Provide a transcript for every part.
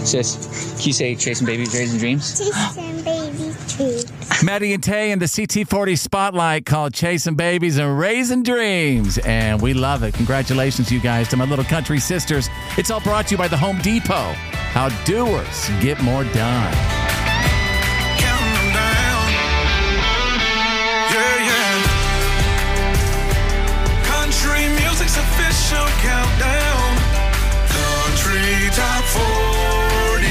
Can you say chasing babies, raising dreams? Chasing babies, dreams. Maddie and Tay in the CT40 Spotlight called Chasing Babies and Raising Dreams. And we love it. Congratulations, you guys, to my little country sisters. It's all brought to you by the Home Depot. How doers get more done. Counting them down. Yeah, yeah. Country music's official countdown. Country Top 40.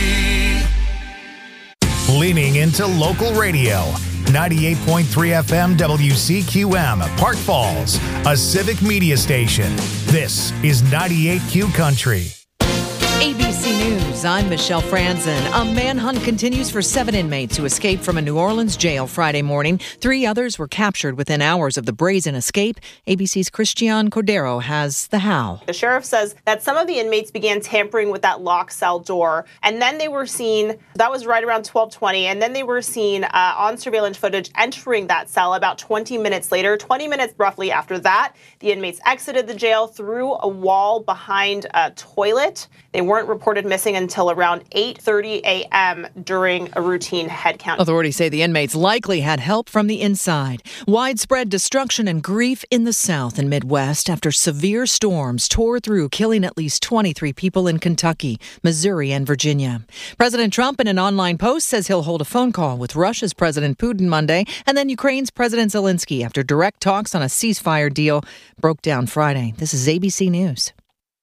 Leaning into local radio. 98.3 FM WCQM, Park Falls, a civic media station. This is 98Q Country. ABC News, I'm Michelle Franzen. A manhunt continues for 7 inmates who escaped from a New Orleans jail Friday morning. 3 others were captured within hours of the brazen escape. ABC's Christian Cordero has the how. The sheriff says that some of the inmates began tampering with that locked cell door, and then they were seen, that was right around 12:20, and then they were seen on surveillance footage entering that cell about 20 minutes later. 20 minutes roughly after that, the inmates exited the jail through a wall behind a toilet. They weren't reported missing until around 8:30 a.m. during a routine head count. Authorities say the inmates likely had help from the inside. Widespread destruction and grief in the South and Midwest after severe storms tore through, killing at least 23 people in Kentucky, Missouri, and Virginia. President Trump, in an online post, says he'll hold a phone call with Russia's President Putin Monday and then Ukraine's President Zelensky after direct talks on a ceasefire deal broke down Friday. This is ABC News.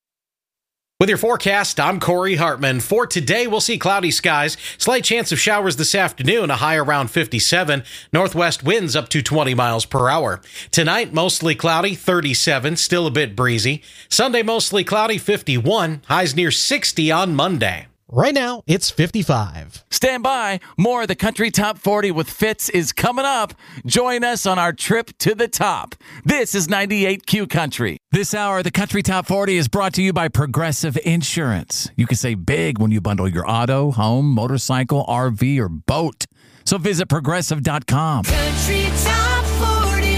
With your forecast, I'm Corey Hartman. For today, we'll see cloudy skies, slight chance of showers this afternoon, a high around 57, northwest winds up to 20 miles per hour. Tonight, mostly cloudy, 37, still a bit breezy. Sunday, mostly cloudy, 51, highs near 60 on Monday. Right now, it's 55. Stand by. More of the Country Top 40 with Fitz is coming up. Join us on our trip to the top. This is 98Q Country. This hour, the Country Top 40 is brought to you by Progressive Insurance. You can save big when you bundle your auto, home, motorcycle, RV, or boat. So visit Progressive.com. Country Top 40.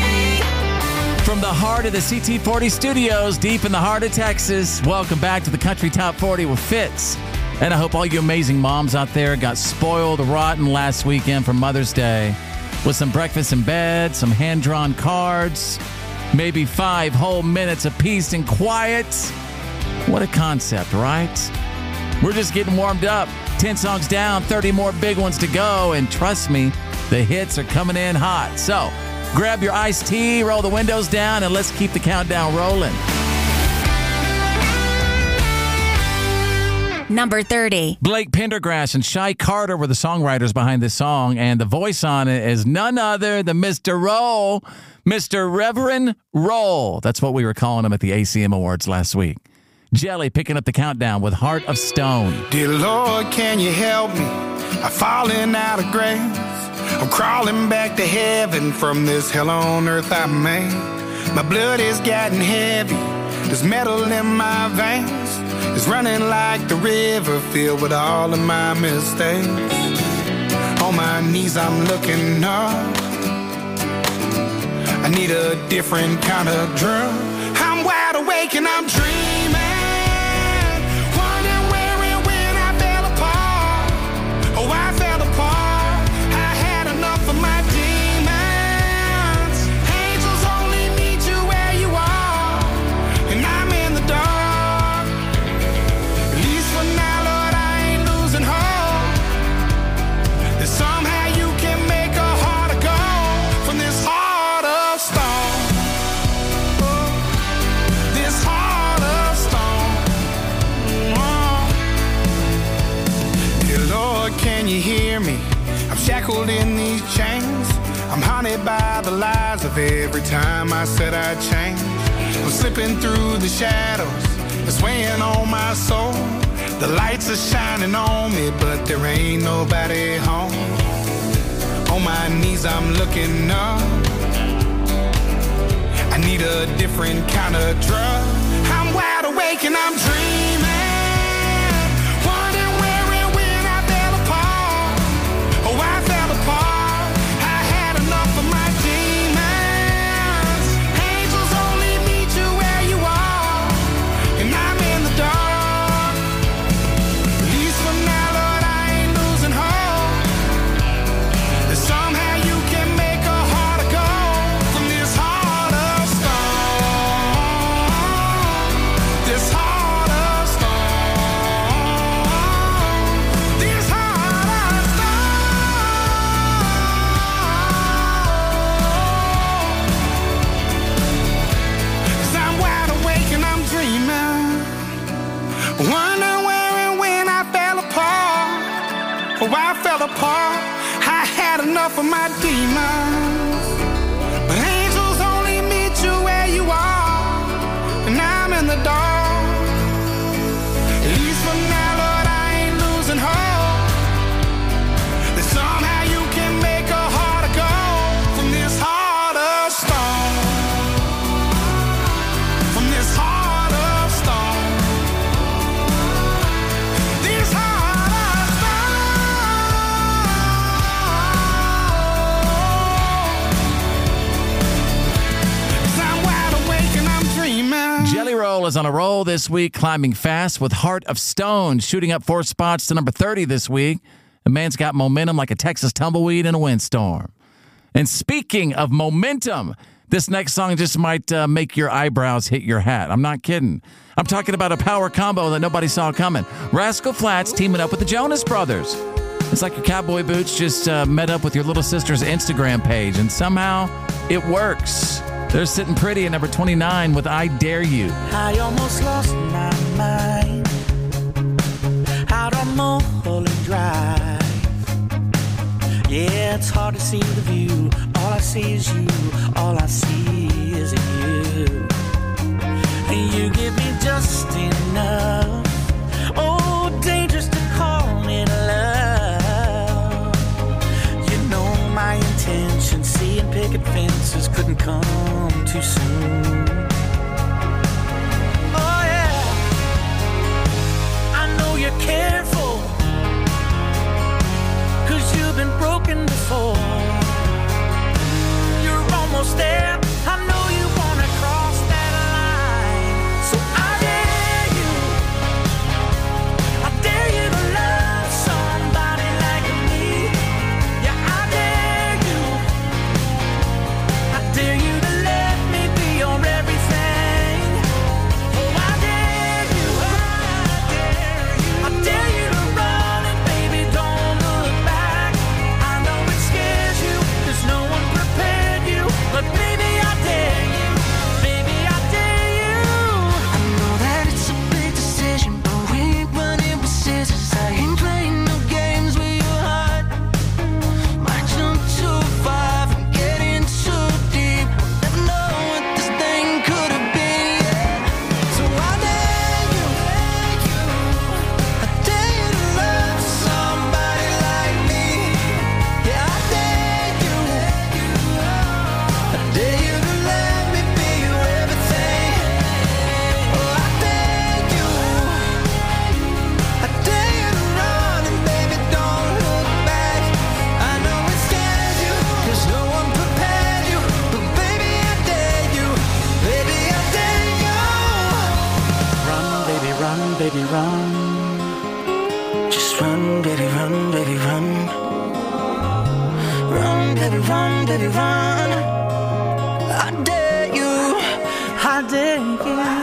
From the heart of the CT40 studios, deep in the heart of Texas, welcome back to the Country Top 40 with Fitz. And I hope all you amazing moms out there got spoiled rotten last weekend for Mother's Day with some breakfast in bed, some hand-drawn cards, maybe 5 whole minutes of peace and quiet. What a concept, right? We're just getting warmed up. 10 songs down, 30 more big ones to go. And trust me, the hits are coming in hot. So grab your iced tea, roll the windows down, and let's keep the countdown rolling. Number 30. Blake Pendergrass and Shy Carter were the songwriters behind this song, and the voice on it is none other than Mr. Roll, Mr. Reverend Roll. That's what we were calling him at the ACM Awards last week. Jelly picking up the countdown with Heart of Stone. Dear Lord, can you help me? I'm falling out of grace. I'm crawling back to heaven from this hell on earth I made. My blood is getting heavy. There's metal in my veins. It's running like the river filled with all of my mistakes. On my knees I'm looking up. I need a different kind of drug. I'm wide awake and I'm dreaming. Wondering where and when I fell apart. Oh, I fell apart. I had enough of my demons. Angels only meet you where you are. And I'm in the dark. Somehow you can make a heart of gold from this heart of stone. This heart of stone. Dear Lord, can you hear me? I'm shackled in these chains. I'm haunted by the lies of every time I said I'd change. I'm slipping through the shadows. It's weighing on my soul. The lights are shining on me, but there ain't nobody home. On my knees I'm looking up. I need a different kind of drug. I'm wide awake and I'm dreaming. Wondering where and when I fell apart. Oh, I fell apart. I had enough of my demons. Angels only meet you where you are. And I'm in the dark. At least for fell apart. I had enough of my demons. But angels only meet you where you are, and I'm in the dark. At least for now, Lord, I ain't losing hope that somehow you can make a heart of gold from this heart of stone. From this heart of stone. This heart of stone. 'Cause I'm wide awake and I'm dreaming. Jelly Roll is on a roll this week, climbing fast with Heart of Stone, shooting up 4 spots to number 30 this week. The man's got momentum like a Texas tumbleweed in a windstorm. And speaking of momentum, this next song just might make your eyebrows hit your hat. I'm not kidding. I'm talking about a power combo that nobody saw coming. Rascal Flatts teaming up with the Jonas Brothers. It's like your cowboy boots just met up with your little sister's Instagram page, and somehow it works. They're sitting pretty at number 29 with I Dare You. I almost lost my mind out on Mulholland Drive. Yeah, it's hard to see the view. All I see is you. All I see is you. And you give me just enough. Oh, dangerous to call it love. You know my intention. Seeing picket fences couldn't come too soon. Oh yeah, I know you're careful, 'cause you've been broken before. You're almost there. I know you wanna cross that line. So I dare you. I dare you to love somebody like me. Yeah, I dare you. I dare you to let me be your everything. Oh, I dare you. I dare you to run, and baby, don't look back. I know it scares you, 'cause no one prepared you. But baby, I dare you. Baby, I dare you. I know that it's a big decision, but we ain't running with scissors. I ain't playing no games with your heart. Might jump too far and get in too deep. Never know what this thing could have been. Yeah. So I dare you. I dare you to love somebody like me. Yeah, I dare you. I dare you to let me be your everything. Oh, I dare you. I dare you to run, and baby, don't look back. I know it scares you, 'cause no one prepared you. But baby, I dare you. Baby, I dare you. Run, baby, run, baby, run. Just run, baby, run, baby, run. Run, baby, run, baby, run. I dare you. I dare you.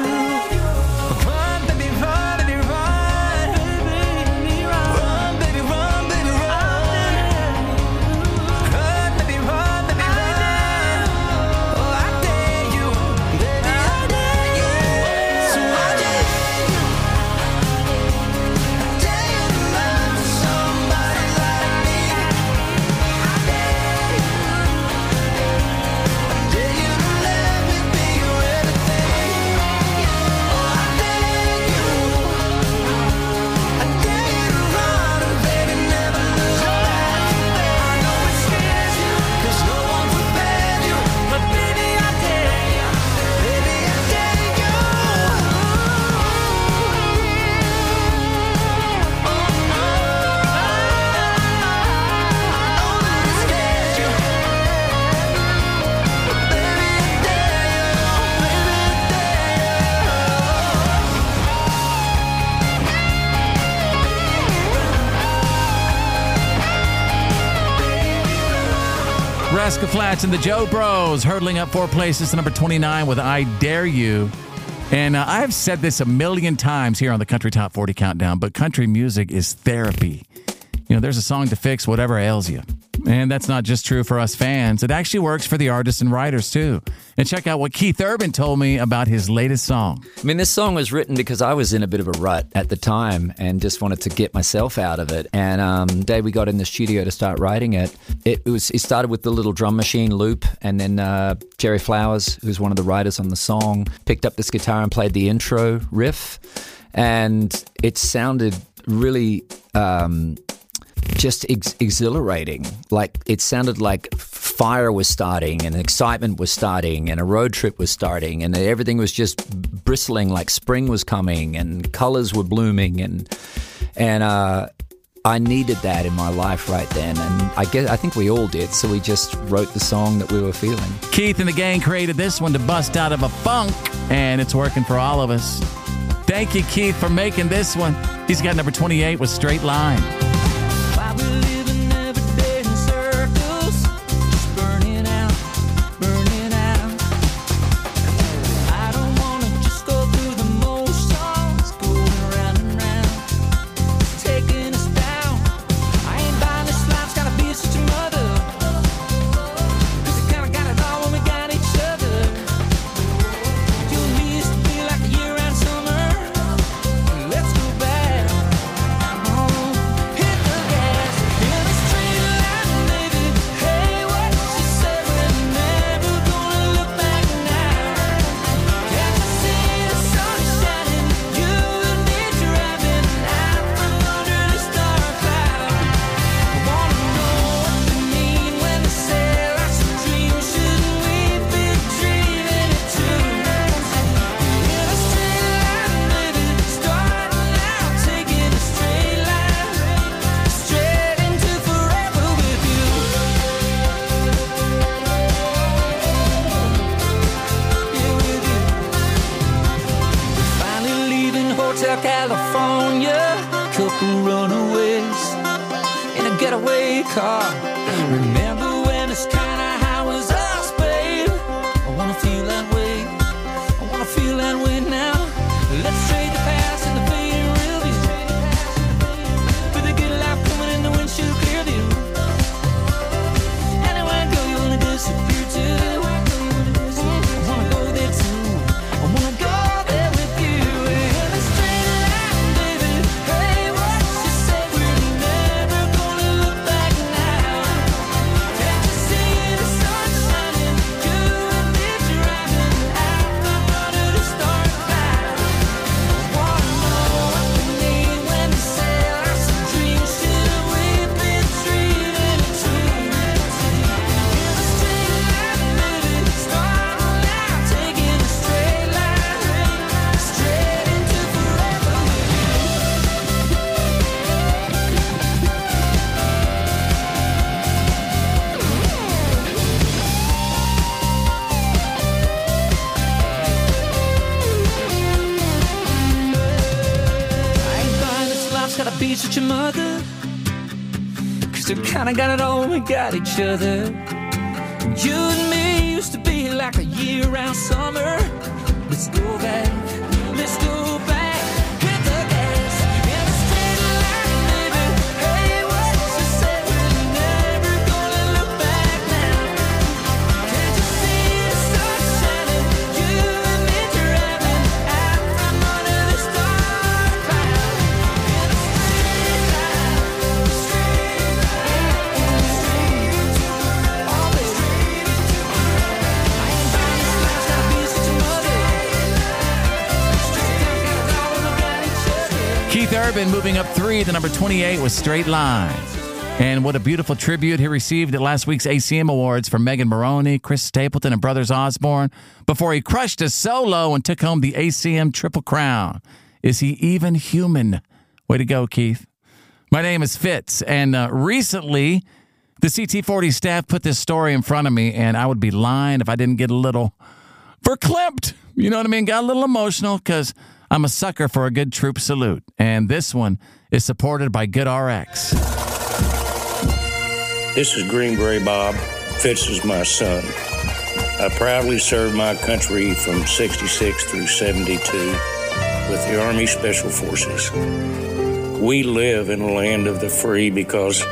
Run, baby, run, baby, run. Run, baby, run, baby, run. Run, baby, run, baby, run. Oh, I dare you. Baby, I dare you. So I dare you. I dare you to love somebody like me. I dare you. I dare you to let me be your everything. Oh, I dare you. I dare you to run, and baby, never look back. I know it scares you, 'cause no one prepared you. But baby, I dare you. Baby, I dare you. Oh no. I know that it scares you. But baby, I dare you. Baby, I Rascal Flatts and the Joe Bros hurtling up 4 places to number 29 with I Dare You. And I've said this a million times here on the Country Top 40 Countdown, but country music is therapy. You know, there's a song to fix whatever ails you. And that's not just true for us fans. It actually works for the artists and writers, too. And check out what Keith Urban told me about his latest song. I mean, this song was written because I was in a bit of a rut at the time and just wanted to get myself out of it. And the day we got in the studio to start writing it, it started with the little drum machine loop, and then Jerry Flowers, who's one of the writers on the song, picked up this guitar and played the intro riff. And it sounded really just exhilarating. Like, it sounded like fire was starting and excitement was starting and a road trip was starting and everything was just bristling like spring was coming and colors were blooming, and I needed that in my life right then, and I think we all did, so we just wrote the song that we were feeling. Keith and the gang created this one to bust out of a funk, and it's working for all of us. Thank you, Keith, for making this one. He's got number 28 with Straight Line. Why we living every day in circles, just burning out, burning out. I don't wanna just go through the motions, going round and round, taking us down. I ain't buying this life's gotta be such a mother, 'cause we kinda got it all when we got each other. You and me used to be like a year-round summer. Let's go back. Hit the gas in a straight line, baby. Hey, what she said, we're never gonna look back now. Can't you see the sun shining? You and me driving out from under the star cloud. I wanna know what they mean when they say life's a dream. Shouldn't we be dreaming it too? In a straight line, baby, starting out, taking a straight line, straight into forever with you. Yeah, with you. Finally leaving Hotel California, couple runaways in a getaway car. Remember when it's kinda how was us, babe? I wanna feel that way. I wanna feel that way now. Let's trade the past and the fading real view for the good life coming in the windshield clear view. Anywhere I go, you wanna disappear too. I wanna go there too. I wanna go there with you. In a straight line, baby. Hey, what she said, we're never gonna look back now. Can't you see the sun shining? You and me driving out from under the star cloud. I wanna know what they mean when they say life's a dream. Shouldn't we be dreaming it too? In a straight line, baby, starting out, taking a straight line, straight into forever with you. I ain't buying this life's gotta be such a mother, 'cause we kinda got it all when we got each other. You and me used to be like a year-round summer. Let's go back, let's go back. Hit the gas in a straight line, baby. Hey, what she said, we're never gonna look back now. Can't you see the sun shining? You and me driving out from under the star cloud. In a straight line, straight line, straight to all the straight to I ain't buying this life's gotta be such a mother. Straight down, got it all when we got each other. Keith Urban moving up 3 to number 28 with Straight Line. And what a beautiful tribute he received at last week's ACM Awards from Megan Maroney, Chris Stapleton, and Brothers Osborne before he crushed a solo and took home the ACM Triple Crown. Is he even human? Way to go, Keith. My name is Fitz, and recently the CT40 staff put this story in front of me, and I would be lying if I didn't get a little verklempt. You know what I mean? Got a little emotional because I'm a sucker for a good troop salute. And this one is supported by GoodRx. This is Greenberry Bob. Fitz is my son. I proudly served my country from 66 through 72 with the Army Special Forces. We live in a land of the free because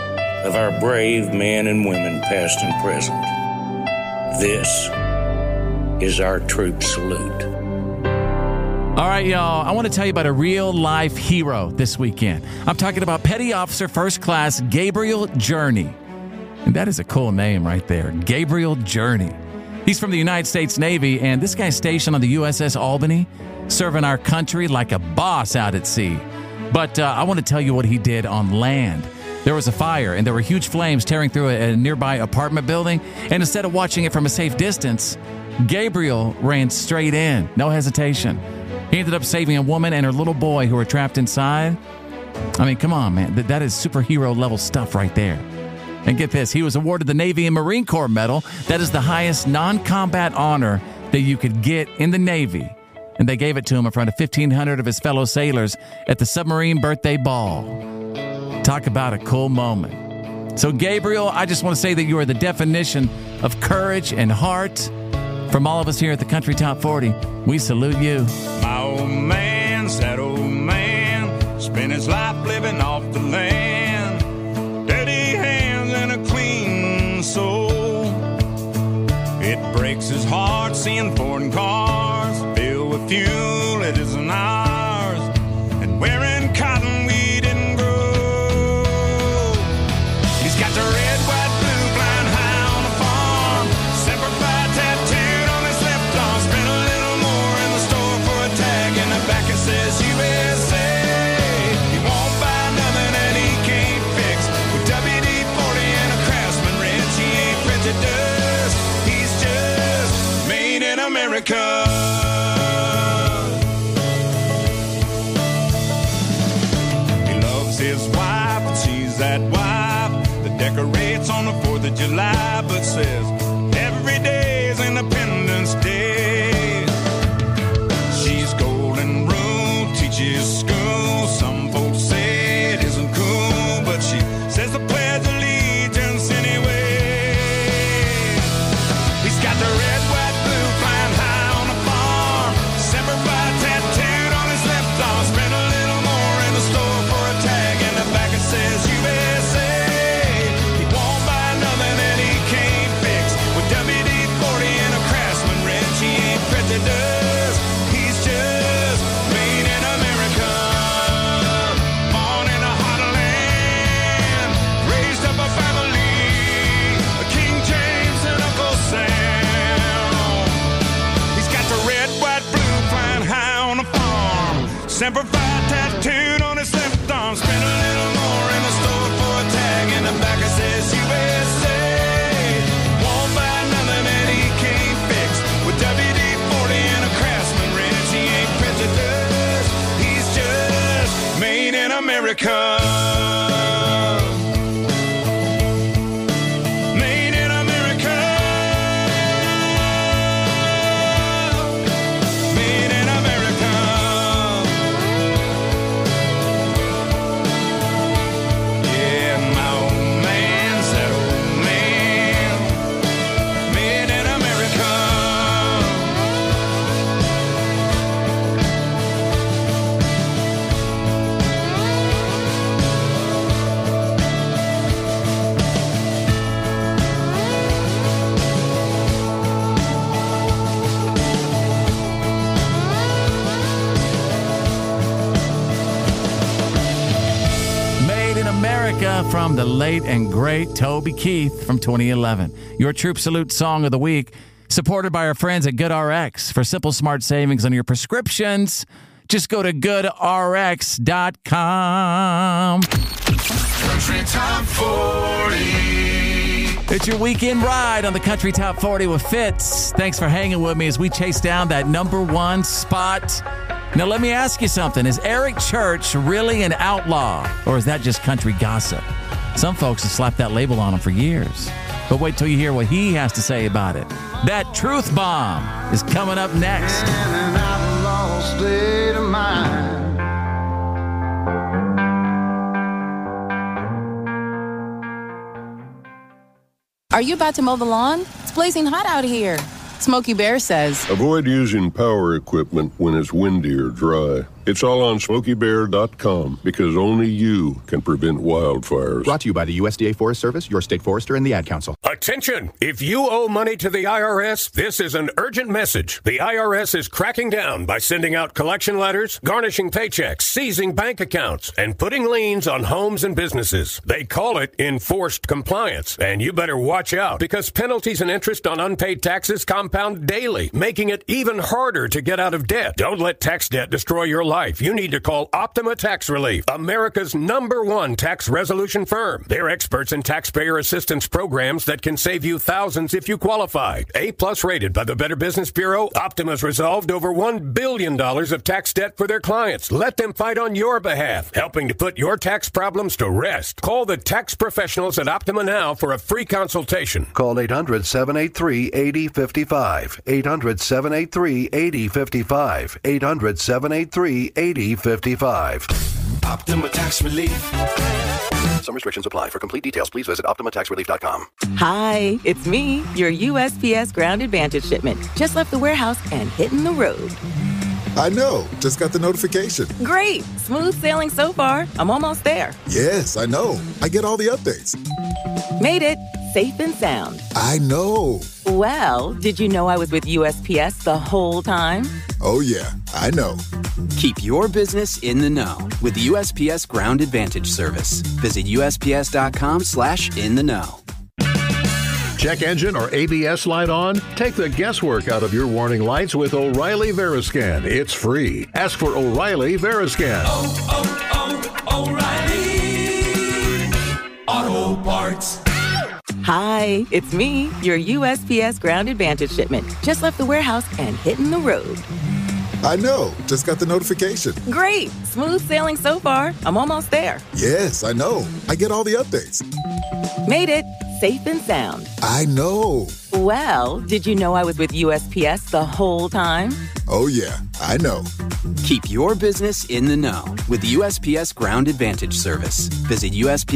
of our brave men and women, past and present. This is our troop salute. All right, y'all, I want to tell you about a real-life hero this weekend. I'm talking about Petty Officer First Class Gabriel Journey. And that is a cool name right there, Gabriel Journey. He's from the United States Navy, and this guy's stationed on the USS Albany, serving our country like a boss out at sea. But I want to tell you what he did on land. There was a fire, and there were huge flames tearing through a nearby apartment building, and instead of watching it from a safe distance, Gabriel ran straight in, no hesitation. He ended up saving a woman and her little boy who were trapped inside. I mean, come on, man. That is superhero-level stuff right there. And get this, he was awarded the Navy and Marine Corps Medal. That is the highest non-combat honor that you could get in the Navy. And they gave it to him in front of 1,500 of his fellow sailors at the submarine birthday ball. Talk about a cool moment. So, Gabriel, I just want to say that you are the definition of courage and heart. From all of us here at the Country Top 40, we salute you. My old man's that old man, spent his life living off the land. Dirty hands and a clean soul. It breaks his heart seeing foreign cars filled with fuel that isn't ours, and wearing cotton we didn't grow. He's got the red, white, blue, flying high on the farm, Semper Fi tattooed on his left arm. Spent a little more in the store for a tag, in the back it says USA. He won't buy nothing that he can't fix. With WD-40 and a Craftsman wrench, he ain't prejudiced. He's just made in America. His wife, and she's that wife that decorates on the 4th of July, but says every day is Independence Day. She's golden rule, teaches school. Some folks say it isn't cool, but she says the Pledge of Allegiance anyway. He's got the red, white, blue, flying high on the farm, Semper Fi tattooed on his left arm. Spent a little more in the store for a tag, says USA. He won't buy nothing that he can't fix. With WD-40 and a Craftsman wrench, he ain't prejudiced. He's just made in America. Born in a heart of land, raised up a family, a King James and Uncle Sam. He's got the red, white, blue, flying high on the farm, Semper Fi tattooed on his left arm. Spent a little more in the store for a tag, in the back it says USA. Won't buy nothing that he can't fix. With WD-40 and a Craftsman wrench, he ain't prejudiced. He's just made in America. Made in America. Made in America. From the late and great Toby Keith from 2011. Your Troop Salute Song of the Week, supported by our friends at GoodRx. For simple, smart savings on your prescriptions, just go to goodrx.com. Country Top 40. It's your weekend ride on the Country Top 40 with Fitz. Thanks for hanging with me as we chase down that #1 spot. Now, let me ask you something. Is Eric Church really an outlaw, or is that just country gossip? Some folks have slapped that label on him for years. But wait till you hear what he has to say about it. That truth bomb is coming up next. In an outlaw state of mind. Are you about to mow the lawn? It's blazing hot out here. Smokey Bear says, avoid using power equipment when it's windy or dry. It's all on SmokeyBear.com because only you can prevent wildfires. Brought to you by the USDA Forest Service, your state forester, and the Ad Council. Attention! If you owe money to the IRS, this is an urgent message. The IRS is cracking down by sending out collection letters, garnishing paychecks, seizing bank accounts, and putting liens on homes and businesses. They call it enforced compliance, and you better watch out because penalties and interest on unpaid taxes compound daily, making it even harder to get out of debt. Don't let tax debt destroy your life. You need to call Optima Tax Relief, America's #1 tax resolution firm. They're experts in taxpayer assistance programs that can save you thousands if you qualify. A+ rated by the Better Business Bureau, Optima's resolved over $1 billion of tax debt for their clients. Let them fight on your behalf, helping to put your tax problems to rest. Call the tax professionals at Optima now for a free consultation. Call 800-783-8055. 800-783-8055. 800-783-8055. Optima Tax Relief. Some restrictions apply. For complete details, please visit OptimaTaxRelief.com. Hi, it's me, your USPS Ground Advantage shipment. Just left the warehouse and hitting the road. I know. Just got the notification. Great. Smooth sailing so far. I'm almost there. Yes, I know. I get all the updates. Made it. Safe and sound. I know. Well, did you know I was with USPS the whole time? Oh, yeah. I know. Keep your business in the know with the USPS Ground Advantage service. Visit USPS.com/in-the-know. Check engine or ABS light on? Take the guesswork out of your warning lights with O'Reilly Veriscan. It's free. Ask for O'Reilly Veriscan. O'Reilly Auto Parts. Hi, it's me, your USPS Ground Advantage shipment. Just left the warehouse and hitting the road. I know. Just got the notification. Great. Smooth sailing so far. I'm almost there. Yes, I know. I get all the updates. Made it. Safe and sound. I know. Well, did you know I was with USPS the whole time? Oh, yeah. I know. Keep your business in the know with the USPS Ground Advantage service. Visit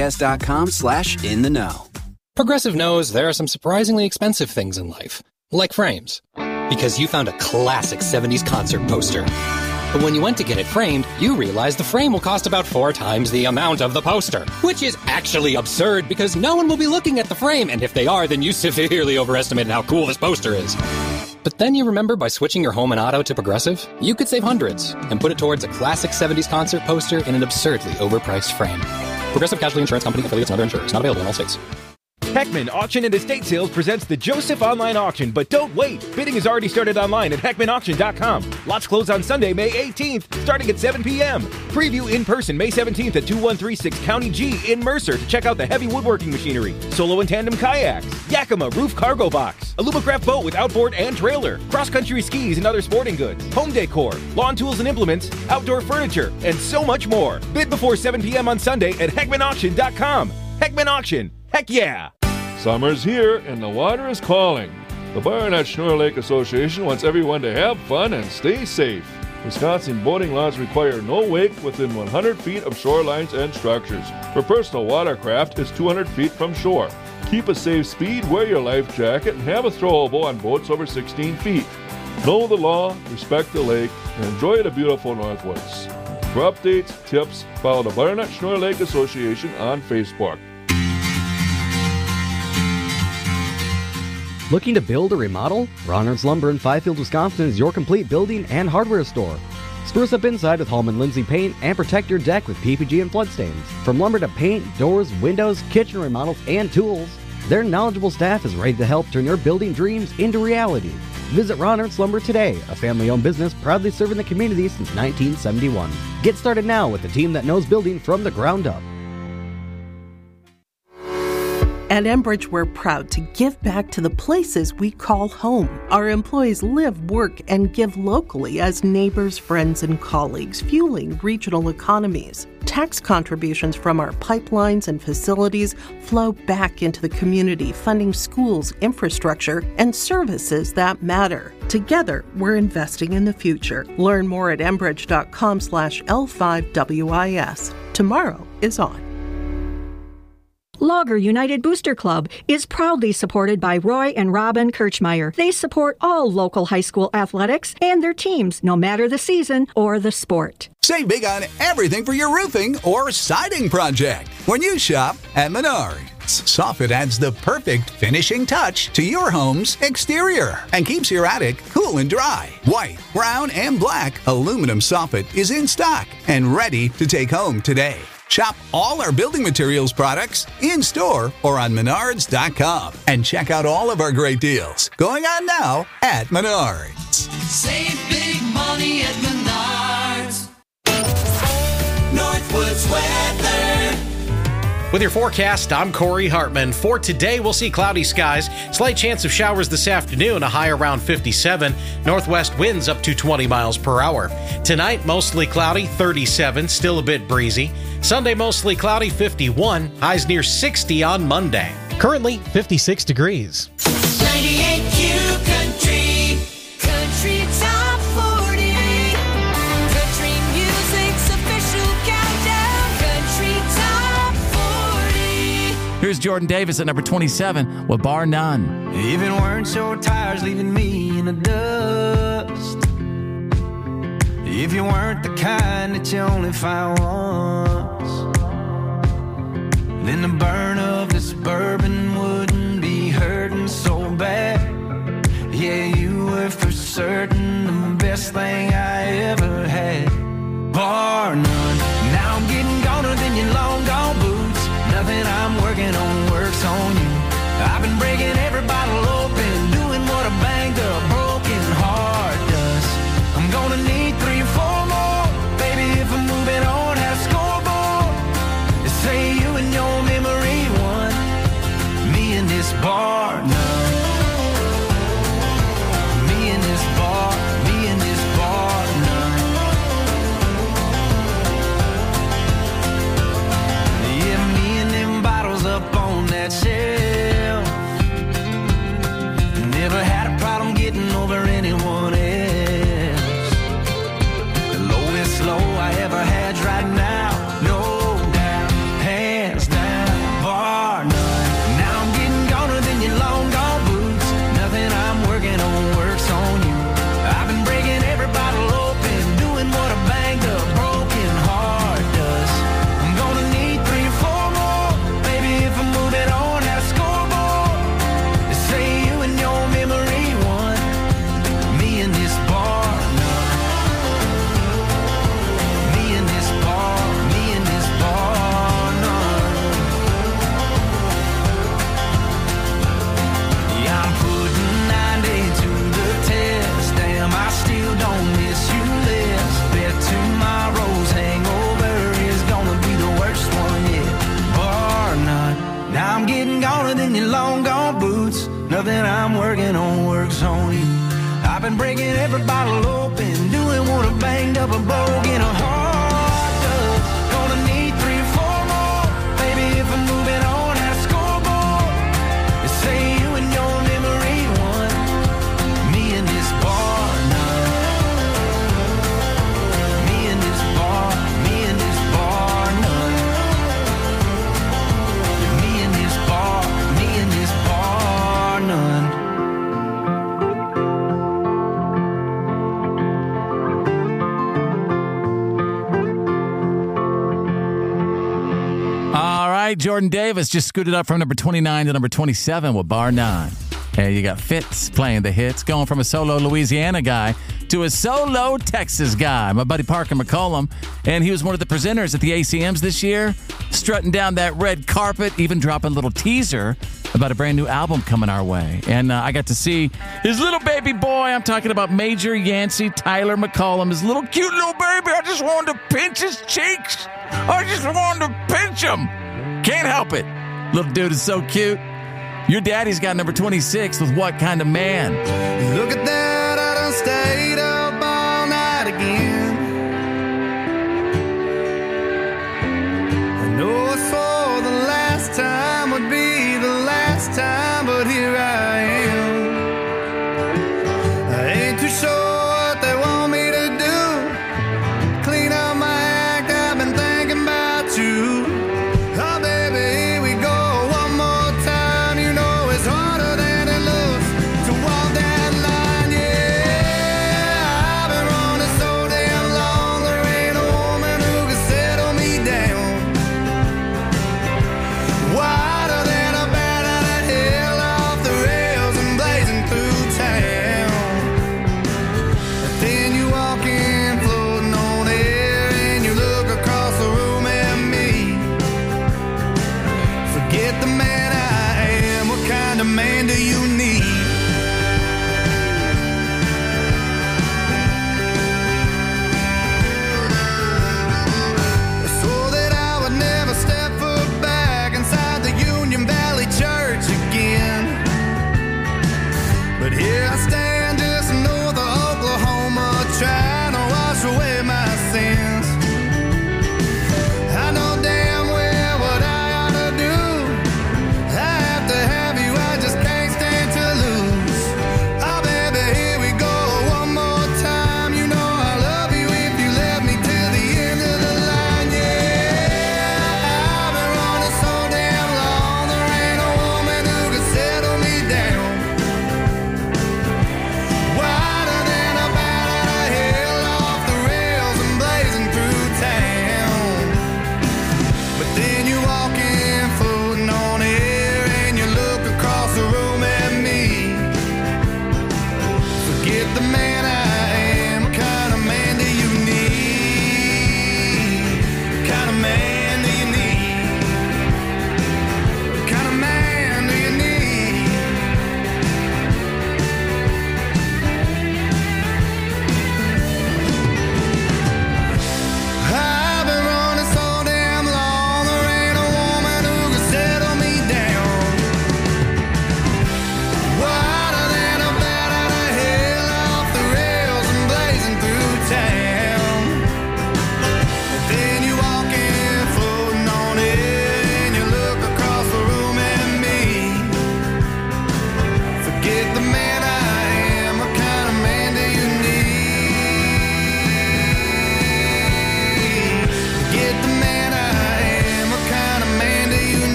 USPS.com/in-the-know. Progressive knows there are some surprisingly expensive things in life, like frames. Because you found a classic 70s concert poster. But when you went to get it framed, you realized the frame will cost about 4 times the amount of the poster. Which is actually absurd because no one will be looking at the frame, and if they are, then you severely overestimated how cool this poster is. But then you remember by switching your home and auto to Progressive, you could save hundreds and put it towards a classic 70s concert poster in an absurdly overpriced frame. Progressive Casualty Insurance Company, affiliates, and other insurers. Not available in all states. Heckman Auction and Estate Sales presents the Joseph Online Auction, but don't wait. Bidding has already started online at HeckmanAuction.com. Lots close on Sunday, May 18th, starting at 7 p.m. Preview in person May 17th at 2136 County G in Mercer to check out the heavy woodworking machinery, solo and tandem kayaks, Yakima roof cargo box, Alumacraft boat with outboard and trailer, cross-country skis and other sporting goods, home decor, lawn tools and implements, outdoor furniture, and so much more. Bid before 7 p.m. on Sunday at HeckmanAuction.com. Heckman Auction. Heck yeah! Summer's here and the water is calling. The Baronet Schnorr Lake Association wants everyone to have fun and stay safe. Wisconsin boating laws require no wake within 100 feet of shorelines and structures. For personal watercraft, it's 200 feet from shore. Keep a safe speed, wear your life jacket, and have a throwable on boats over 16 feet. Know the law, respect the lake, and enjoy the beautiful Northwoods. For updates, tips, follow the Baronet Schnorr Lake Association on Facebook. Looking to build or remodel? Ronard's Lumber in Fifield, Wisconsin is your complete building and hardware store. Spruce up inside with Hallman Lindsay paint and protect your deck with PPG and flood stains. From lumber to paint, doors, windows, kitchen remodels, and tools, their knowledgeable staff is ready to help turn your building dreams into reality. Visit Ronard's Lumber today, a family-owned business proudly serving the community since 1971. Get started now with the team that knows building from the ground up. At Enbridge, we're proud to give back to the places we call home. Our employees live, work, and give locally as neighbors, friends, and colleagues, fueling regional economies. Tax contributions from our pipelines and facilities flow back into the community, funding schools, infrastructure, and services that matter. Together, we're investing in the future. Learn more at enbridge.com/L5WIS. Tomorrow is on. Logger United Booster Club is proudly supported by Roy and Robin Kirchmeier. They support all local high school athletics and their teams, no matter the season or the sport. Save big on everything for your roofing or siding project when you shop at Menards. Soffit adds the perfect finishing touch to your home's exterior and keeps your attic cool and dry. White, brown, and black aluminum soffit is in stock and ready to take home today. Shop all our building materials products in-store or on Menards.com. And check out all of our great deals going on now at Menards. Save big money at Menards. Northwoods weather. With your forecast, I'm Corey Hartman. For today, we'll see cloudy skies, slight chance of showers this afternoon, a high around 57, northwest winds up to 20 miles per hour. Tonight, mostly cloudy, 37, still a bit breezy. Sunday, mostly cloudy, 51, highs near 60 on Monday. Currently, 56 degrees. 98 Q Country. Country Top 40. Country music's official countdown. Country Top 40. Here's Jordan Davis at number 27 with Bar None. Even weren't your tires leaving me in the dust. If you weren't the kind that you only find once, then the burn of this bourbon wouldn't be hurting so bad. Yeah, you were for certain the best thing I ever had. Bar none. Now I'm getting goner than your long gone boots. Nothing I'm working on works on you. I've been breaking every bottle open, doing what a banged up broken heart does. I'm gonna need 3 or 4 more, baby, if I'm moving on. Had a scoreboard, they say you and your memory won. Me and this bar none. Me and this bar none. Yeah, me and them bottles up on that shelf. Never had a problem getting over anyone else. The lowest low I ever had's right now, no doubt, hands down, bar none. Now I'm getting goner than your long gone boots. Nothing I'm working on works on you. I've been breaking every bottle open, doing what a banged up broken heart does. I'm gonna need 3 or 4 more, baby, if I'm moving on. Had a scoreboard, they say you and your memory won. Me and this bar none. Me and this bar none. Yeah, I'm putting 90 to the test. Damn, I still don't miss you less. Bet tomorrow's hangover is gonna be the worst one yet. Bar none. Now I'm getting goner than your long gone boots. Nothing I'm working on works on you. I've been breaking every bottle open, doing what a banged up a broken heart does. Gonna need 3 or 4 more, baby, if I'm moving on. Had a scoreboard, they say you and your memory won. Me and this bar none. Me and this bar none. Me and this bar none. All right, Jordan Davis just scooted up from number 29 to number 27 with Bar None. And you got Fitz playing the hits, going from a solo Louisiana guy to a solo Texas guy. My buddy Parker McCollum, and he was one of the presenters at the ACMs this year, strutting down that red carpet, even dropping a little teaser about a brand new album coming our way. And I got to see his little baby boy. I'm talking about Major Yancey Tyler McCollum, his little cute little baby. I just wanted to pinch his cheeks. I just wanted to pinch him. Can't help it. Little dude is so cute. Your daddy's got number 26 with What Kind of Man? Look at that, I done stayed up all night again. I know I swore the last time would be the last time, but here I am. I ain't too sure what they want me to do. Clean up my act, I've been thinking about you. Oh baby, here we go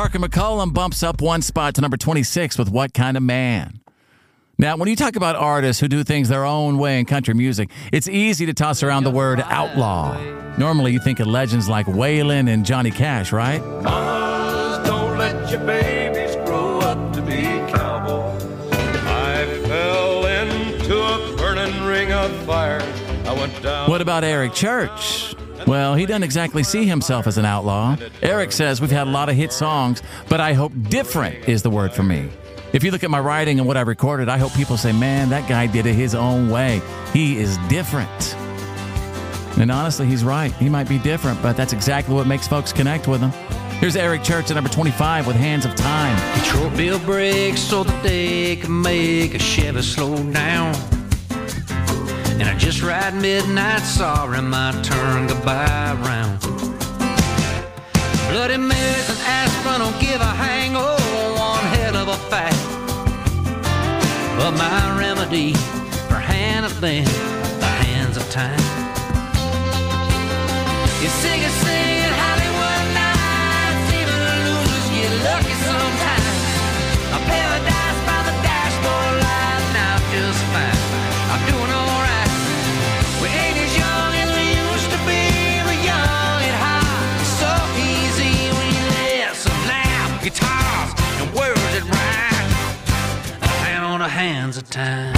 Parker McCollum bumps up one spot to number 26 with What Kind of Man. Now, when you talk about artists who do things their own way in country music, it's easy to toss around the word outlaw. Normally, you think of legends like Waylon and Johnny Cash, right? Mamas, don't let your babies grow up to be cowboys. I fell into a burning ring of fire. I went down. What about Eric Church? Well, he doesn't exactly see himself as an outlaw. Eric says, we've had a lot of hit songs, but I hope different is the word for me. If you look at my writing and what I recorded, I hope people say, man, that guy did it his own way. He is different. And honestly, he's right. He might be different, but that's exactly what makes folks connect with him. Here's Eric Church at number 25 with Hands of Time. Control bill brakes so that they can make a Chevy slow down. And I just ride midnight, sorry, my turn goodbye round. Bloody Marys and aspirin don't give a hangover, one hell of a fact. But my remedy for handling the hands of time. You sing Hollywood nights, even losers get lucky sometimes. A paradise by the dashboard light, now just fine. I'm doing alright. We ain't as young as we used to be, we're young and hot. It's so easy when you let some loud guitars and words that rhyme. A hand on the hands of time.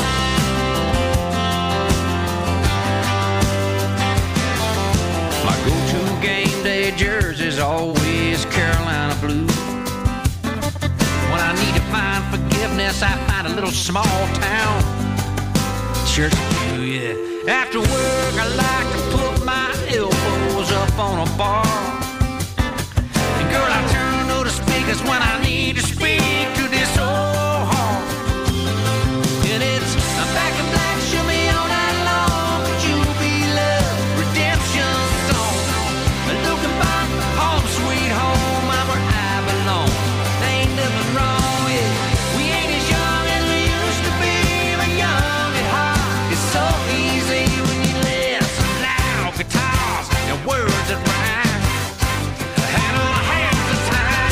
My go-to game day jersey's always Carolina blue. When I need to find forgiveness, I find a little small town church blue, yeah. After work, I like to put my elbows up on a bar. And girl, I turn to the speakers when I need to speak to this old heart. And it's a back in black, show me all night long. Could you be love, redemption song? Looking back, home sweet home, I'm where I belong. There ain't nothing wrong with it. We ain't as young as we used to be, but young at heart. It's so easy when you let some loud guitars and words that rhyme. Hand on hands of time.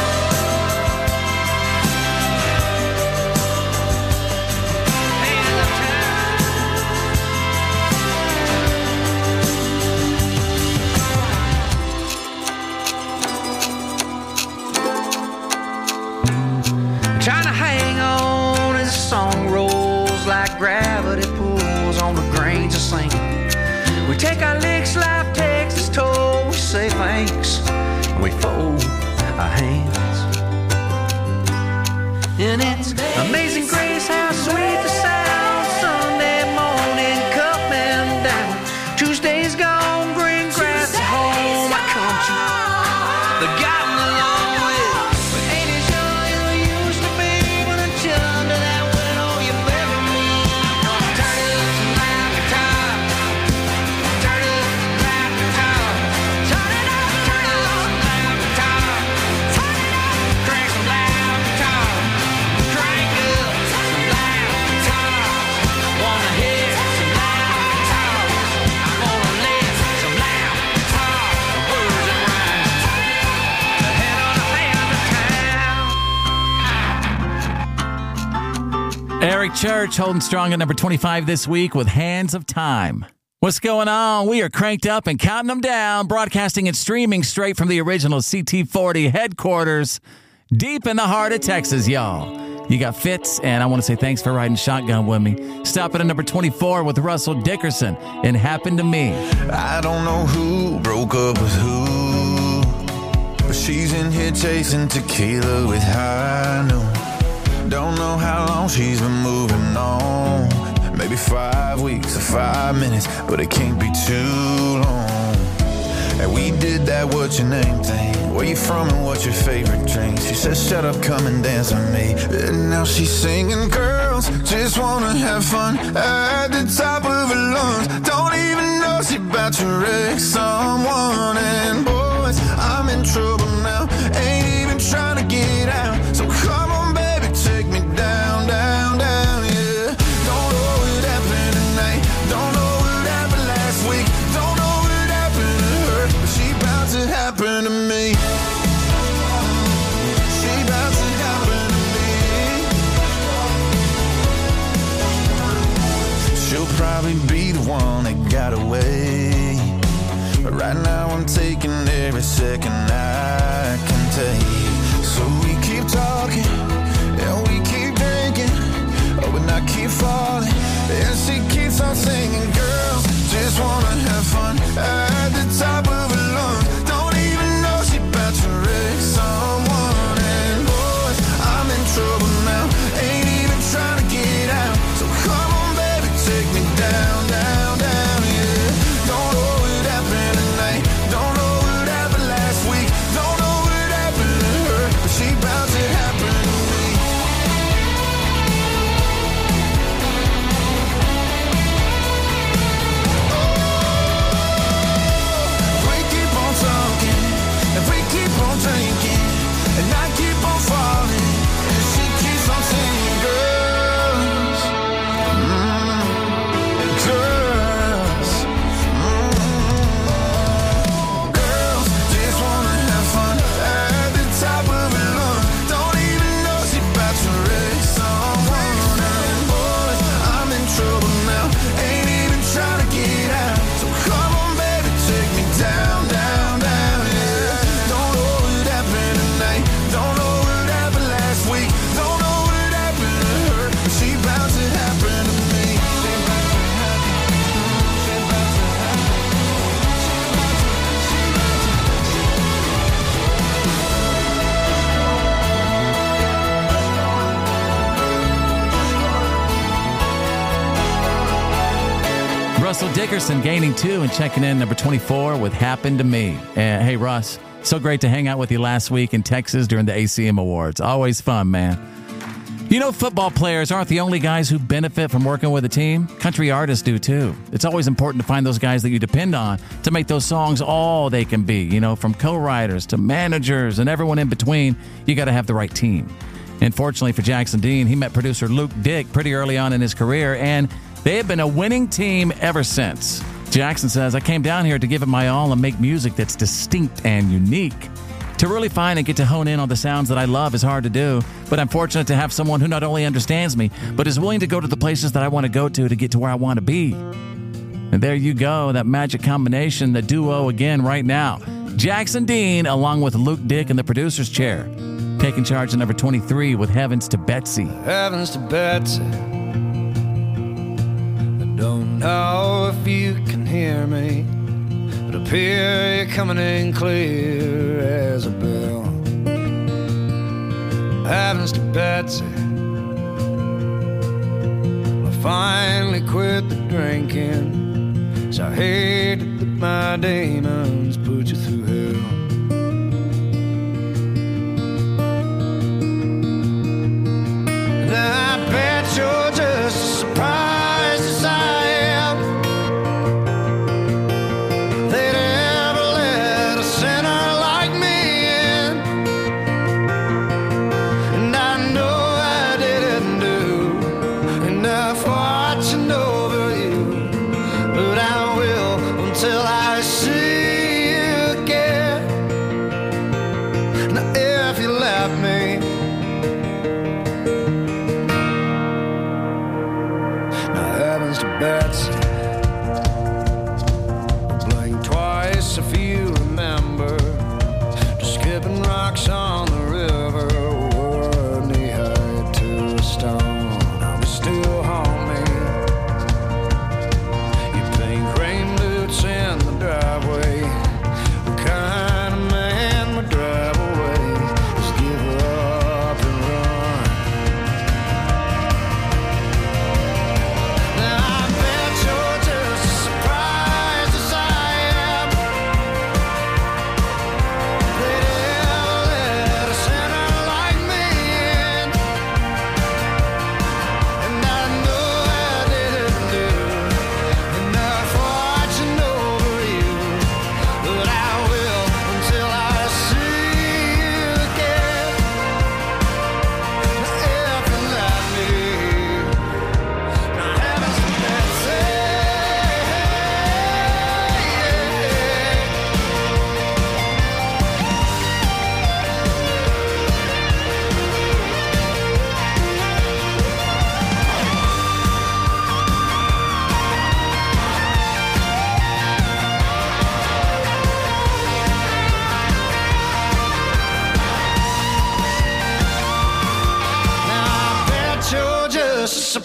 Hands of time. Trying to hang on as the song rolls like gravity pulls on the grains of sand. We take our licks, life takes its toll. We say thanks and we fold our hands. And it's amazing grace how sweet the sound. Sunday morning coming down. Tuesday's gone, green grass at home. I come to the gotten along with. But ain't as young as we used to be. But until under that window you bury me. Turn it up some loud guitar. Turn it up some loud guitar. Turn it up some loud guitar. Turn it up, crank some loud guitar. Crank up some loud guitar. Wanna hear some loud guitar. I'm gonna let some loud guitar. Words that rhyme. The head on the hand of town. Eric Church holding strong at number 25 this week with Hands of Time. What's going on? We are cranked up and counting them down, broadcasting and streaming straight from the original CT40 headquarters, deep in the heart of Texas, y'all. You got Fitz, and I want to say thanks for riding shotgun with me. Stopping at number 24 with Russell Dickerson, It Happened to Me. I don't know who broke up with who, but she's in here chasing tequila with high noon. Don't know how long she's been moving on. Maybe 5 weeks or 5 minutes, but it can't be too long. And we did that what's your name thing. Where you from and what's your favorite drink? She said shut up, come and dance with me. And now she's singing, girls just wanna have fun at the top of her lungs. Don't even know she about to wreck someone. And boys, I'm in trouble now, ain't even trying to get out. So come on baby, take me down, down, down, yeah. Don't know what happened tonight, don't know what happened last week, don't know what happened to her, but she about to happen to me. probably be the one that got away. But right now I'm taking every second I can take. So we keep talking, and we keep drinking, oh, and I keep falling, and she keeps on singing. Girls just wanna have fun at the top of her lungs. Don't even know she about to wreck someone. And boy, I'm in trouble now, ain't even trying to get out. So come on baby, take me down, down, down, yeah. Don't know what happened tonight, don't know what happened last week, don't know what happened to her, but she bout to happen to me. If we keep on talking, if we keep on drinking, and I keep on falling, and she keeps on singing. Girls, girls, girls just wanna have fun at the top of her lungs. Don't even know she about to wreck someone. And boys, I'm in trouble now, ain't even trying to get out. So come on baby, take me down, down, down, yeah. Don't know what happened tonight, don't know what happened last week, don't know what happened to her, but she bout to happen to me. She bout to happen, she bout to Russell Dickerson gaining 2 and checking in number 24 with Happened to Me. Hey, Russ, so great to hang out with you last week in Texas during the ACM Awards. Always fun, man. You know, football players aren't the only guys who benefit from working with a team. Country artists do, too. It's always important to find those guys that you depend on to make those songs all they can be. You know, from co-writers to managers and everyone in between, you got to have the right team. And fortunately for Jackson Dean, he met producer Luke Dick pretty early on in his career, and they have been a winning team ever since. Jackson says, I came down here to give it my all and make music that's distinct and unique. To really find and get to hone in on the sounds that I love is hard to do, but I'm fortunate to have someone who not only understands me, but is willing to go to the places that I want to go to get to where I want to be. And there you go, that magic combination, the duo again right now. Jackson Dean, along with Luke Dick in the producer's chair, taking charge at number 23 with Heavens to Betsy. Heavens to Betsy. Don't know if you can hear me, but up here you're coming in clear as a bell. Heavens to Betsy. I finally quit the drinking, 'cause I hated that my demons put you through hell. And I bet you're just as surprised as I am. They'd ever let a sinner like me in. And I know I didn't do enough watching over you, but I will until I see you again. Now if you left me, heavens to Betsy. Blink twice if you remember, just skipping rocks on the river, were knee-high to a stone. I'm still homie. You pink rain boots in the driveway. What kind of man would drive away? Just give up and run. Now I bet you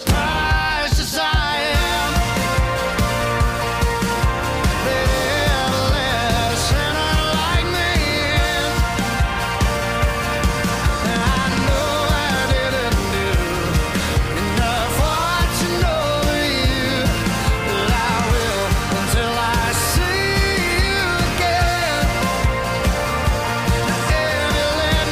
precious I am. They ever let a sinner like me in. And I know I didn't do enough watching over you, but I will until I see you again. If you let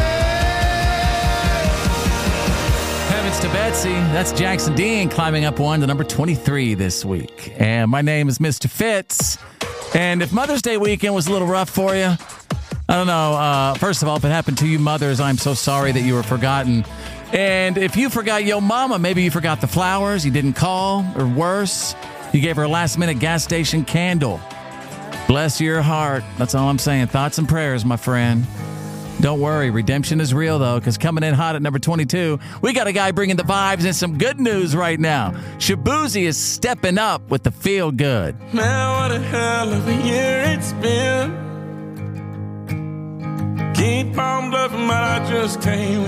me. Heavens to Betsy. That's Jackson Dean climbing up one to number 23 this week. And my name is Mr. Fitz. And if Mother's Day weekend was a little rough for you, I don't know. First of all, if it happened to you mothers, I'm so sorry that you were forgotten. And if you forgot your mama, maybe you forgot the flowers, you didn't call, or worse, you gave her a last-minute gas station candle. Bless your heart. That's all I'm saying. Thoughts and prayers, my friend. Don't worry, redemption is real, though, because coming in hot at number 22, we got a guy bringing the vibes and some good news right now. Shabuzi is stepping up with the feel good. Man, what a hell of a year it's been. Keep on bluffing, but I just can't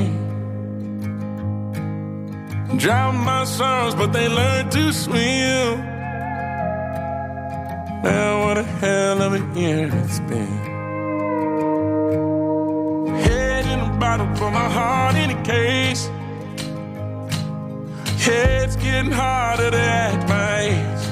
win. Drown my sorrows, but they learn to swim. Man, what a hell of a year it's been. Head in a bottle for my heart in a case. It's getting harder to act my age.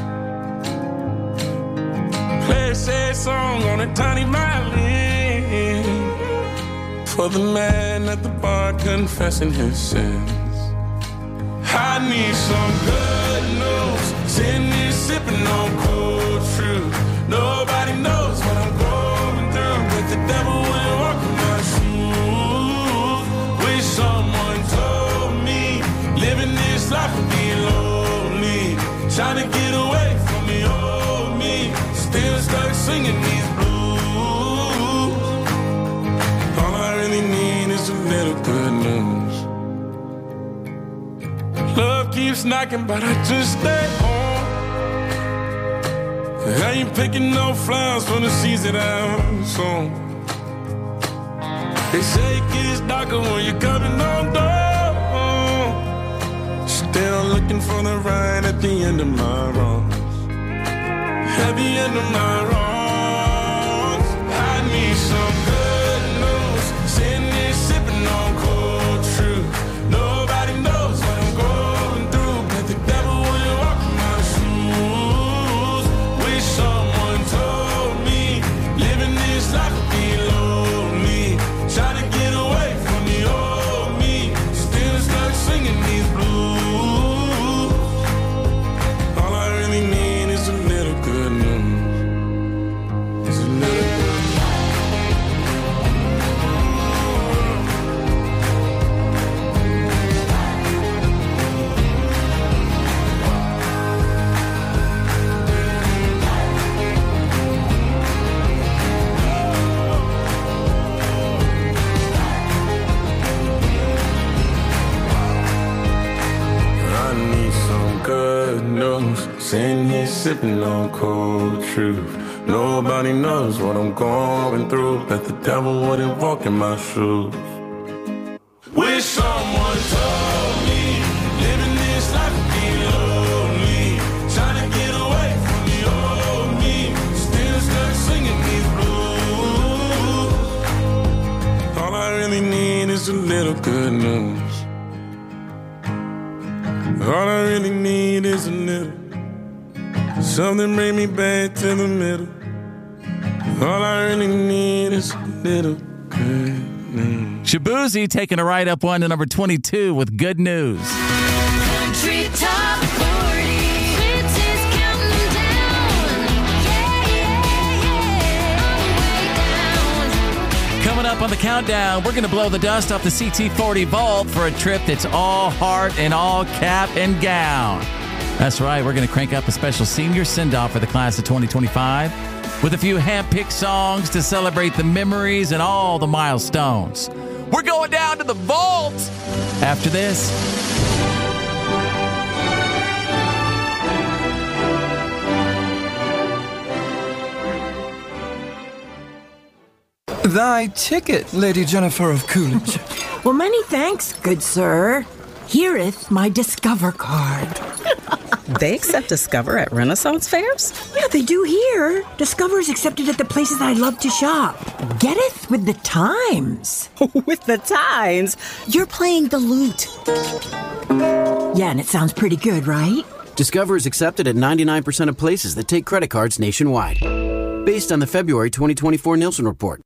Play a sad song on a tiny violin for the man at the bar confessing his sins. I need some good news. Sitting here sipping on cold truth. Nobody knows what I'm going through, but the devil will walk in my shoes. Wish someone told me living this life would be lonely. Trying to get away from the old me. Still stuck singing these blues. All I really need is a little good news. Love keeps knocking, but I just stay home. I ain't picking no flowers for the seeds that I'm sown. They say it gets darker when you're coming on door. Still looking for the right at the end of my wrongs. At the end of my wrongs, I need some good news. Sitting here sipping on cold truth. Nobody knows what I'm going through, but the devil will walk in my shoes. Wish someone told me living this life would be lonely. Try to get away from the old me. Still stuck singing these blues. All I really need is a little good news. It's a little good I need some good news. Sitting here sipping on cold truth. Nobody knows what I'm going through. That the devil wouldn't walk in my shoes. Wish someone told me living this life would be lonely. Trying to get away from the old me. Still stuck singing these blues. All I really need is a little good news. All I really need is a little. Something bring me back to the middle. All I really need is a little good news. Shabuzi taking a ride up one to number 22 with good news. Country Top 40. Fitz is counting down. Yeah. Coming up on the countdown, we're going to blow the dust off the CT40 Vault for a trip that's all heart and all cap and gown. That's right, we're going to crank up a special senior send-off for the class of 2025 with a few hand-picked songs to celebrate the memories and all the milestones. We're going down to the vault after this. Thy ticket, Lady Jennifer of Coolidge. Well, many thanks, good sir. Hereeth my Discover card. They accept Discover at Renaissance fairs? Yeah, they do here. Discover's accepted at the places I love to shop. Getteth with the times. With the times? You're playing the lute. Yeah, and it sounds pretty good, right? Discover is accepted at 99% of places that take credit cards nationwide. Based on the February 2024 Nielsen report.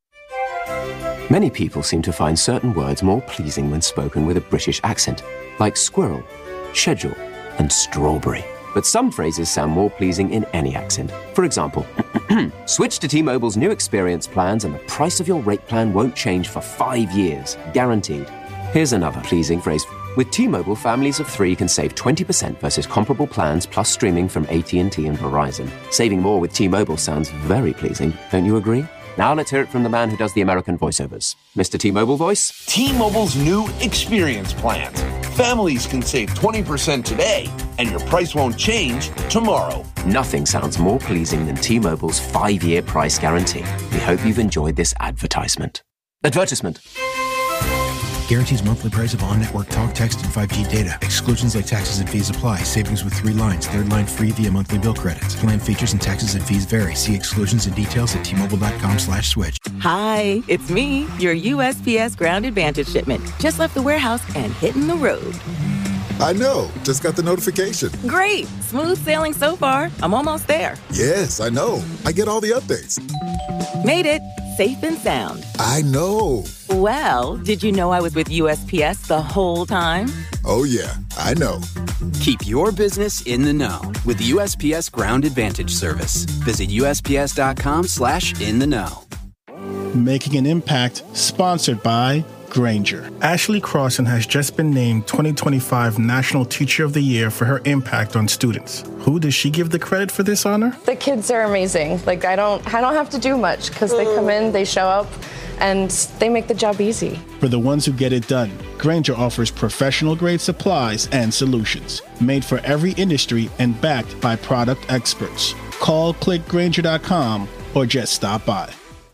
Many people seem to find certain words more pleasing when spoken with a British accent, like squirrel, schedule, and strawberry. But some phrases sound more pleasing in any accent. For example, switch to T-Mobile's new experience plans and the price of your rate plan won't change for 5 years, guaranteed. Here's another pleasing phrase. With T-Mobile, families of 3 can save 20% versus comparable plans plus streaming from AT&T and Verizon. Saving more with T-Mobile sounds very pleasing, don't you agree? Now let's hear it from the man who does the American voiceovers. Mr. T-Mobile voice? T-Mobile's new experience plans. Families can save 20% today, and your price won't change tomorrow. Nothing sounds more pleasing than T-Mobile's 5-year price guarantee. We hope you've enjoyed this advertisement. Advertisement. Guarantees monthly price of on-network talk, text, and 5G data. Exclusions like taxes and fees apply. Savings with 3 lines. 3rd line free via monthly bill credits. Plan features and taxes and fees vary. See exclusions and details at T-Mobile.com/switch. Hi, it's me, your USPS Ground Advantage shipment. Just left the warehouse and hitting the road. I know. Just got the notification. Great. Smooth sailing so far. I'm almost there. Yes, I know. I get all the updates. Made it. Safe and sound. I know. Well, did you know I was with USPS the whole time? Oh, yeah. I know. Keep your business in the know with the USPS Ground Advantage service. Visit USPS.com/in-the-know. Making an Impact, sponsored by Grainger. Ashley Crossan has just been named 2025 National Teacher of the Year for her impact on students. Who does she give the credit for this honor? The kids are amazing. Like I don't have to do much because they come in, they show up, and they make the job easy. For the ones who get it done, Grainger offers professional-grade supplies and solutions, made for every industry and backed by product experts. Call, click Grainger.com, or just stop by.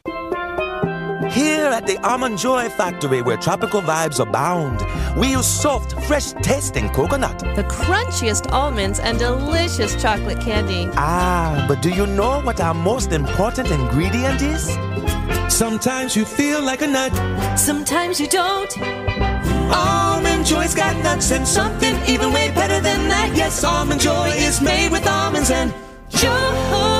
Here at the Almond Joy Factory, where tropical vibes abound, we use soft, fresh-tasting coconut. The crunchiest almonds and delicious chocolate candy. Ah, but do you know what our most important ingredient is? Sometimes you feel like a nut. Sometimes you don't. Almond Joy's got nuts and something even way better than that. Yes, Almond Joy is made with almonds and joy.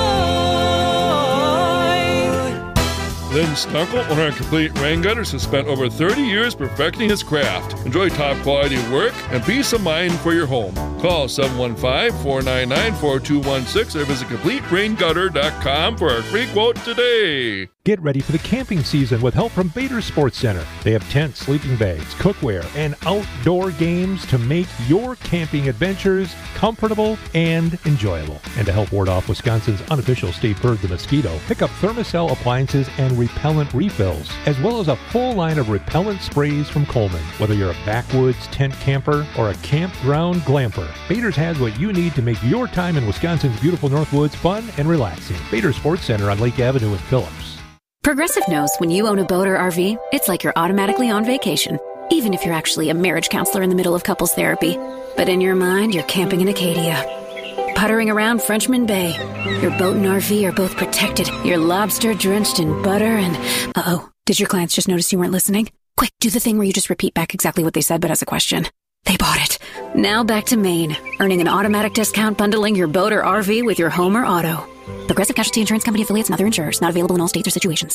Lynn Stunkel, owner of Complete Rain Gutters, has spent over 30 years perfecting his craft. Enjoy top quality work and peace of mind for your home. Call 715-499-4216 or visit CompleteRainGutter.com for a free quote today. Get ready for the camping season with help from Bader Sports Center. They have tents, sleeping bags, cookware, and outdoor games to make your camping adventures comfortable and enjoyable. And to help ward off Wisconsin's unofficial state bird, the mosquito, pick up Thermacell appliances and repellent refills, as well as a full line of repellent sprays from Coleman. Whether you're a backwoods tent camper or a campground glamper, Bader's has what you need to make your time in Wisconsin's beautiful Northwoods fun and relaxing. Bader Sports Center on Lake Avenue in Phillips. Progressive knows when you own a boat or RV, it's like you're automatically on vacation, even if you're actually a marriage counselor in the middle of couples therapy. But in your mind, you're camping in Acadia, puttering around Frenchman Bay. Your boat and RV are both protected. You're lobster drenched in butter and... Uh-oh, did your clients just notice you weren't listening? Quick, do the thing where you just repeat back exactly what they said but as a question. They bought it. Now back to Maine, earning an automatic discount bundling your boat or RV with your home or auto. Progressive Casualty Insurance Company affiliates and other insurers. Not available in all states or situations.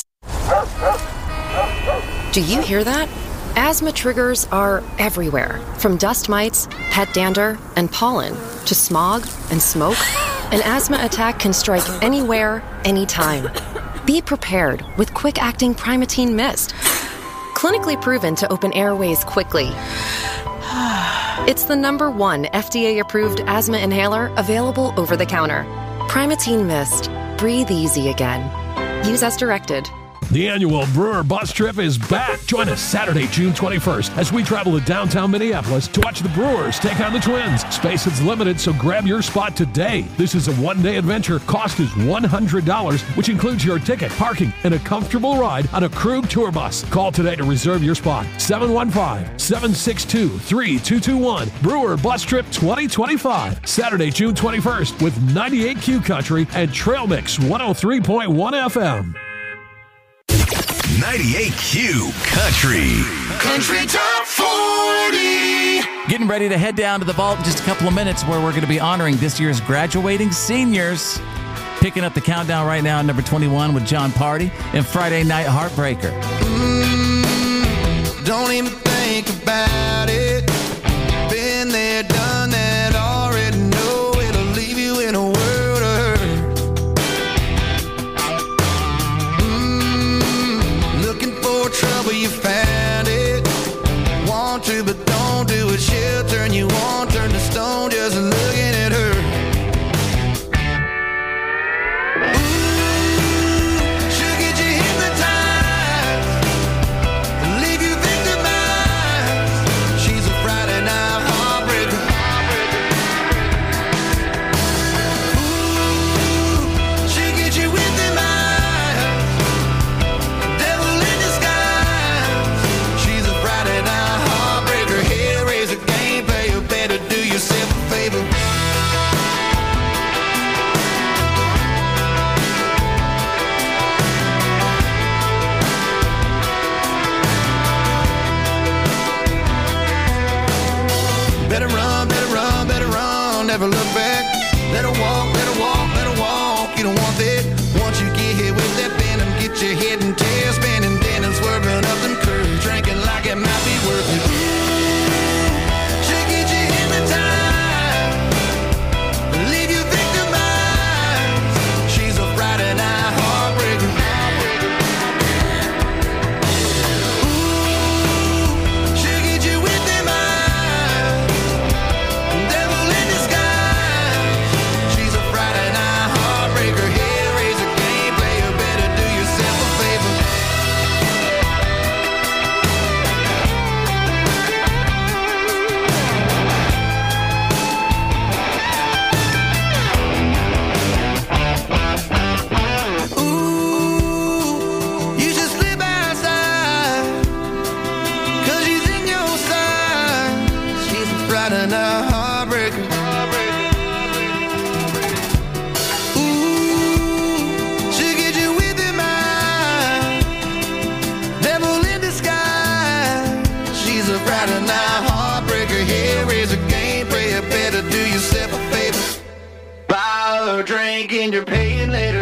Do you hear that? Asthma triggers are everywhere. From dust mites, pet dander, and pollen, to smog and smoke. An asthma attack can strike anywhere, anytime. Be prepared with quick-acting Primatene Mist. Clinically proven to open airways quickly. It's the #1 FDA-approved asthma inhaler available over the counter. Primatene Mist. Breathe easy again. Use as directed. The annual Brewer Bus Trip is back. Join us Saturday, June 21st, as we travel to downtown Minneapolis to watch the Brewers take on the Twins. Space is limited, so grab your spot today. This is a one-day adventure. Cost is $100, which includes your ticket, parking, and a comfortable ride on a Krug tour bus. Call today to reserve your spot. 715-762-3221. Brewer Bus Trip 2025. Saturday, June 21st with 98Q Country and Trail Mix 103.1 FM. 98Q Country. Country Top 40. Getting ready to head down to the vault in just a couple of minutes where we're going to be honoring this year's graduating seniors. Picking up the countdown right now, number 21 with John Party and Friday Night Heartbreaker. Don't even think about it. Been there, done that, already know it'll leave you in a world of hurt. Looking for trouble, you found it. Want to, but don't do it. She'll turn you on, turn to stone, just looking at her. She'll get you hypnotized, leave you victimized. She's a Friday night heartbreaker. She'll get you with them eyes, devil in disguise. She's a Friday night heartbreaker. Hellraiser, gameplay, you better do yourself a favor. Better run, never look back. Let her walk, let her walk, let her walk. You don't want that. Once you get hit with that venom, get your head and tail spinning, then and swerving up them curves, drinking like it might be worth it. She'll get you hypnotized, leave you victimized. She's a Friday night heartbreaker. She'll get you with them eyes, devil in disguise. She's a Friday night heartbreaker. Hellraiser, gameplay, you better do yourself a favor. Ooh, you should slip outside, 'cause she's in your side. She's a Friday night heartbreaker. Ooh, she'll get you with him eye, devil in disguise. She's a Friday night heartbreaker. Hellraiser, gameplay, you better do yourself a favor. Buy her a drink and you're paying later.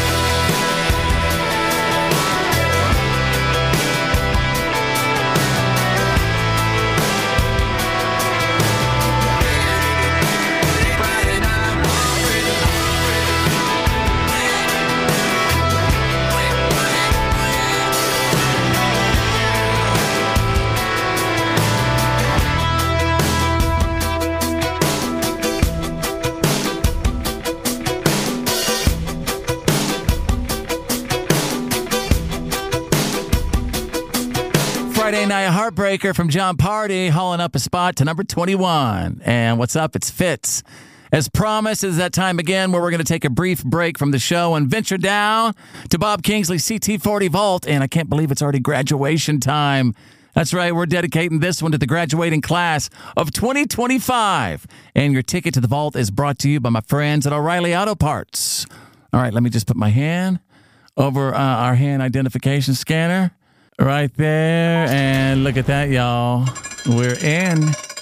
Friday Night Heartbreaker from John Party, hauling up a spot to number 21. And what's up? It's Fitz. As promised, it's that time again where we're going to take a brief break from the show and venture down to Bob Kingsley CT40 Vault. And I can't believe it's already graduation time. That's right, we're dedicating this one to the graduating class of 2025. And your ticket to the vault is brought to you by my friends at O'Reilly Auto Parts. All right, let me just put my hand over our hand identification scanner right there. And look at that, y'all. We're in.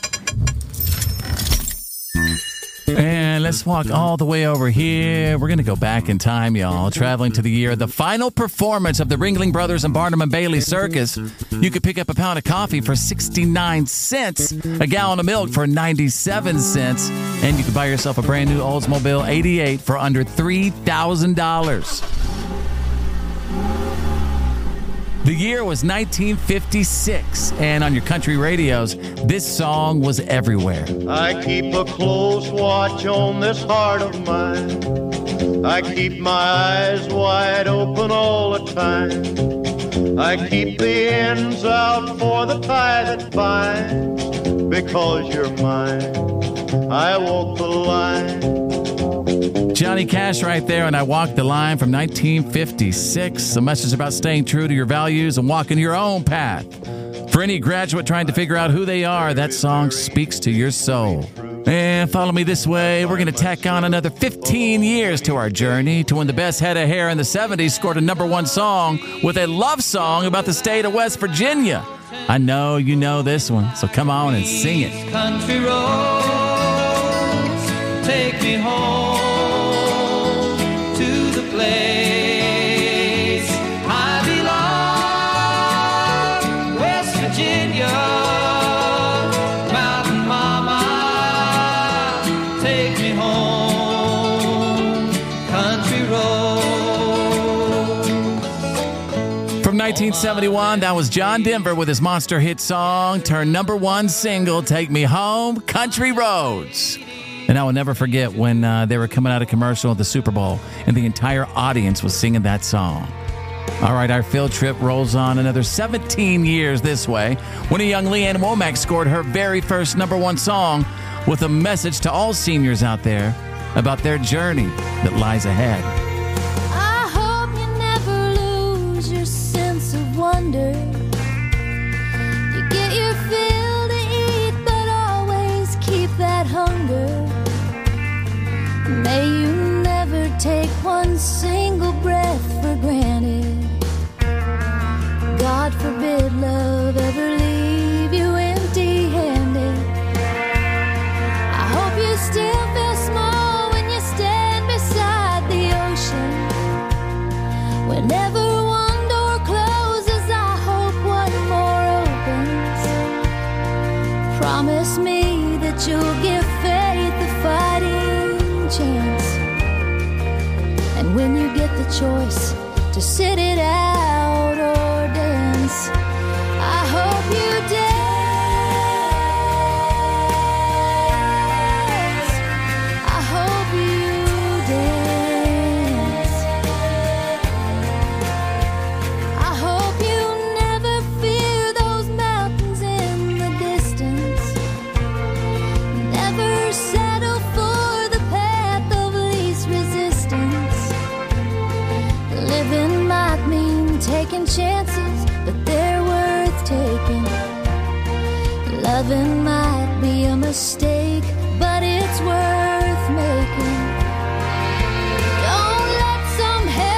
And let's walk all the way over here. We're going to go back in time, y'all, traveling to the year of the final performance of the Ringling Brothers and Barnum and Bailey Circus. You could pick up a pound of coffee for 69 cents, a gallon of milk for 97 cents, and you could buy yourself a brand new Oldsmobile 88 for under $3,000. The year was 1956, and on your country radios, this song was everywhere. I keep a close watch on this heart of mine. I keep my eyes wide open all the time. I keep the ends out for the tie that binds. Because you're mine, I walk the line. Johnny Cash right there, and I Walk the Line from 1956. A message about staying true to your values and walking your own path. For any graduate trying to figure out who they are, that song speaks to your soul. And follow me this way. We're going to tack on another 15 years to our journey to when the best head of hair in the 70s scored a #1 song with a love song about the state of West Virginia. I know you know this one, so come on and sing it. Country roads, take me home to the place I belong. West Virginia, Mountain Mama, take me home, country roads. From 1971, that was John Denver with his monster hit song, turned #1 single, Take Me Home, Country Roads. And I will never forget when they were coming out of commercial at the Super Bowl, and the entire audience was singing that song. All right, our field trip rolls on another 17 years this way, when a young Leanne Womack scored her very first #1 song with a message to all seniors out there about their journey that lies ahead. I hope you never lose your sense of wonder. You get your fill to eat, but always keep that hunger. May you never take one single breath for granted. God forbid love ever leave you empty-handed. I hope you still feel small when you stand beside the ocean. Whenever one door closes, I hope one more opens. Promise me that you'll give faith a fighting chance. And when you get the choice to sit it out or dance, I hope you dance. I hope you dance. I hope you never fear those mountains in the distance. Never settle for the path of least resistance. Living might mean taking chances, but they're worth taking. Loving might be a mistake.